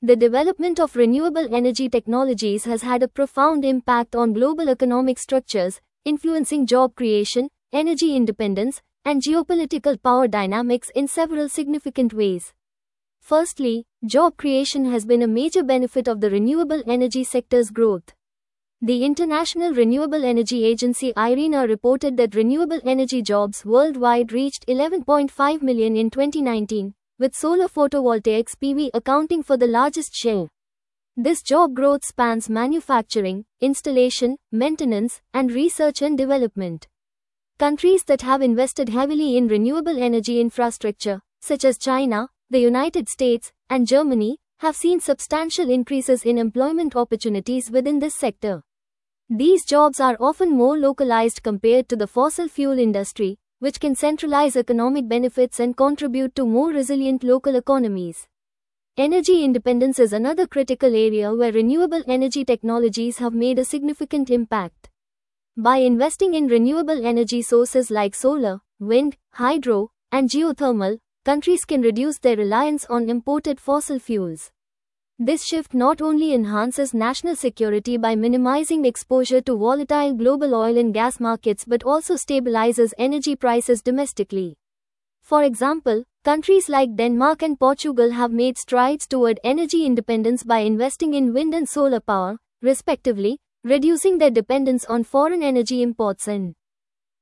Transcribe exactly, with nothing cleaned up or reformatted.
The development of renewable energy technologies has had a profound impact on global economic structures, influencing job creation, energy independence, and geopolitical power dynamics in several significant ways. Firstly, job creation has been a major benefit of the renewable energy sector's growth. The International Renewable Energy Agency IRENA reported that renewable energy jobs worldwide reached eleven point five million in twenty nineteen, with solar photovoltaics P V accounting for the largest share. This job growth spans manufacturing, installation, maintenance, and research and development. Countries that have invested heavily in renewable energy infrastructure, such as China, the United States, and Germany, have seen substantial increases in employment opportunities within this sector. These jobs are often more localized compared to the fossil fuel industry, which can centralize economic benefits and contribute to more resilient local economies. Energy independence is another critical area where renewable energy technologies have made a significant impact. By investing in renewable energy sources like solar, wind, hydro, and geothermal, countries can reduce their reliance on imported fossil fuels. This shift not only enhances national security by minimizing exposure to volatile global oil and gas markets but also stabilizes energy prices domestically. For example, countries like Denmark and Portugal have made strides toward energy independence by investing in wind and solar power, respectively, reducing their dependence on foreign energy imports and